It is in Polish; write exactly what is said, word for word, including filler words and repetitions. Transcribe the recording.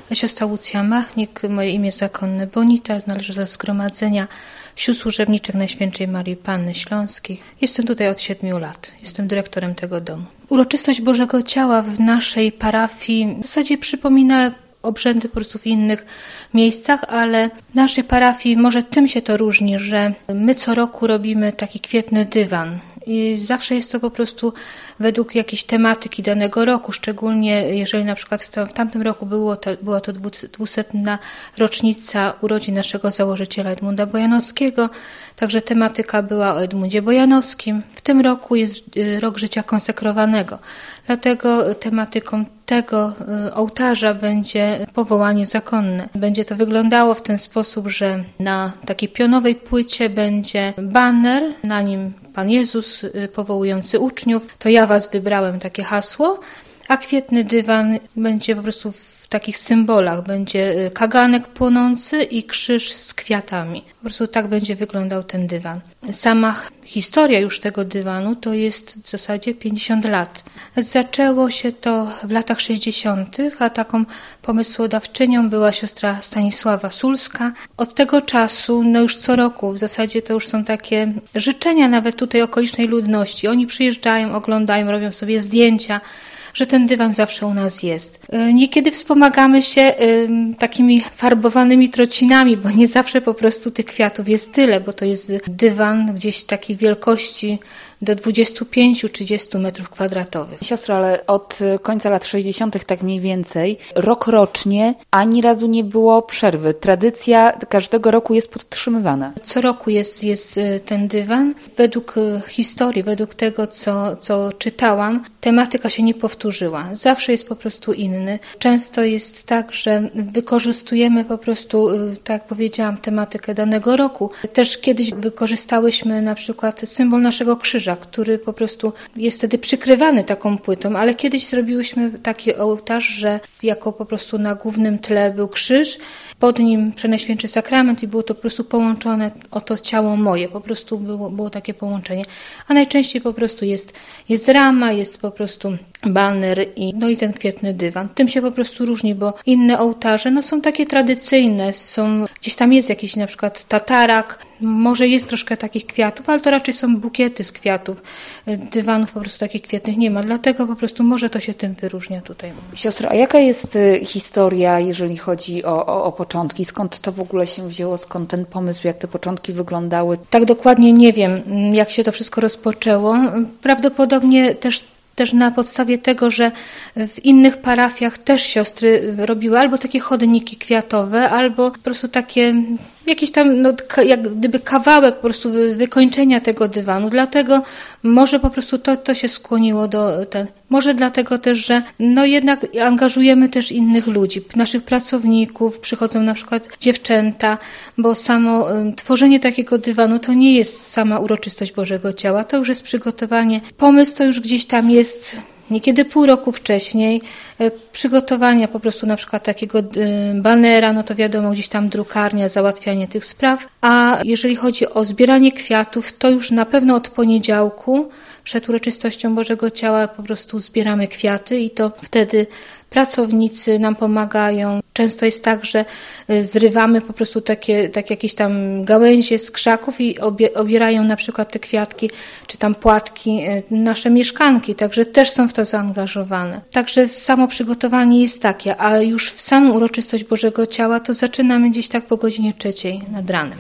siostra Łucja Machnik, moje imię zakonne Bonita, należę do Zgromadzenia Sióstr Służebniczych Najświętszej Marii Panny Śląskiej. Jestem tutaj od siedmiu lat. Jestem dyrektorem tego domu. Uroczystość Bożego Ciała w naszej parafii w zasadzie przypomina obrzędy po prostu w innych miejscach, ale w naszej parafii może tym się to różni, że my co roku robimy taki kwietny dywan. I zawsze jest to po prostu według jakiejś tematyki danego roku, szczególnie jeżeli na przykład w, całym, w tamtym roku było to, była to dwusetna rocznica urodzin naszego założyciela Edmunda Bojanowskiego, także tematyka była o Edmundzie Bojanowskim. W tym roku jest rok życia konsekrowanego, dlatego tematyką tego ołtarza będzie powołanie zakonne. Będzie to wyglądało w ten sposób, że na takiej pionowej płycie będzie baner, na nim Pan Jezus powołujący uczniów. To ja was wybrałem, takie hasło, a kwietny dywan będzie po prostu w takich symbolach. Będzie kaganek płonący i krzyż z kwiatami. Po prostu tak będzie wyglądał ten dywan. Sama historia już tego dywanu to jest w zasadzie pięćdziesiąt lat. Zaczęło się to w latach sześćdziesiątych, a taką pomysłodawczynią była siostra Stanisława Sulska. Od tego czasu, no już co roku, w zasadzie to już są takie życzenia nawet tutaj okolicznej ludności. Oni przyjeżdżają, oglądają, robią sobie zdjęcia, że ten dywan zawsze u nas jest. Niekiedy wspomagamy się takimi farbowanymi trocinami, bo nie zawsze po prostu tych kwiatów jest tyle, bo to jest dywan gdzieś takiej wielkości do dwudziestu pięciu do trzydziestu metrów kwadratowych. Siostro, ale od końca lat sześćdziesiątych tak mniej więcej, rok rocznie ani razu nie było przerwy. Tradycja każdego roku jest podtrzymywana. Co roku jest, jest ten dywan. Według historii, według tego, co, co czytałam, tematyka się nie powtórzyła. Zawsze jest po prostu inny. Często jest tak, że wykorzystujemy po prostu, tak jak powiedziałam, tematykę danego roku. Też kiedyś wykorzystałyśmy na przykład symbol naszego krzyża, który po prostu jest wtedy przykrywany taką płytą, ale kiedyś zrobiłyśmy taki ołtarz, że jako po prostu na głównym tle był krzyż, pod nim Przenajświętszy Sakrament i było to po prostu połączone o to ciało moje, po prostu było, było takie połączenie. A najczęściej po prostu jest, jest rama, jest po prostu baner i, no i ten kwietny dywan. Tym się po prostu różni, bo inne ołtarze no są takie tradycyjne, są, gdzieś tam jest jakiś na przykład tatarak, może jest troszkę takich kwiatów, ale to raczej są bukiety z kwiatów. Dywanów po prostu takich kwietnych nie ma, dlatego po prostu może to się tym wyróżnia tutaj. Siostro, a jaka jest historia, jeżeli chodzi o, o, o początki? Skąd to w ogóle się wzięło? Skąd ten pomysł? Jak te początki wyglądały? Tak dokładnie nie wiem, jak się to wszystko rozpoczęło. Prawdopodobnie też Też na podstawie tego, że w innych parafiach też siostry robiły albo takie chodniki kwiatowe, albo po prostu takie jakiś tam, no, jak gdyby kawałek po prostu wykończenia tego dywanu. Dlatego może po prostu to, to się skłoniło do ten. Może dlatego też, że no jednak angażujemy też innych ludzi, naszych pracowników, przychodzą na przykład dziewczęta, bo samo tworzenie takiego dywanu to nie jest sama uroczystość Bożego Ciała, to już jest przygotowanie. Pomysł to już gdzieś tam jest niekiedy pół roku wcześniej, przygotowania po prostu na przykład takiego banera, no to wiadomo, gdzieś tam drukarnia, załatwianie tych spraw, a jeżeli chodzi o zbieranie kwiatów, to już na pewno od poniedziałku przed uroczystością Bożego Ciała po prostu zbieramy kwiaty i to wtedy pracownicy nam pomagają. Często jest tak, że zrywamy po prostu takie, takie jakieś tam gałęzie z krzaków i obie, obierają na przykład te kwiatki, czy tam płatki nasze mieszkanki, także też są w to zaangażowane. Także samo przygotowanie jest takie, a już w samą uroczystość Bożego Ciała to zaczynamy gdzieś tak po godzinie trzeciej nad ranem.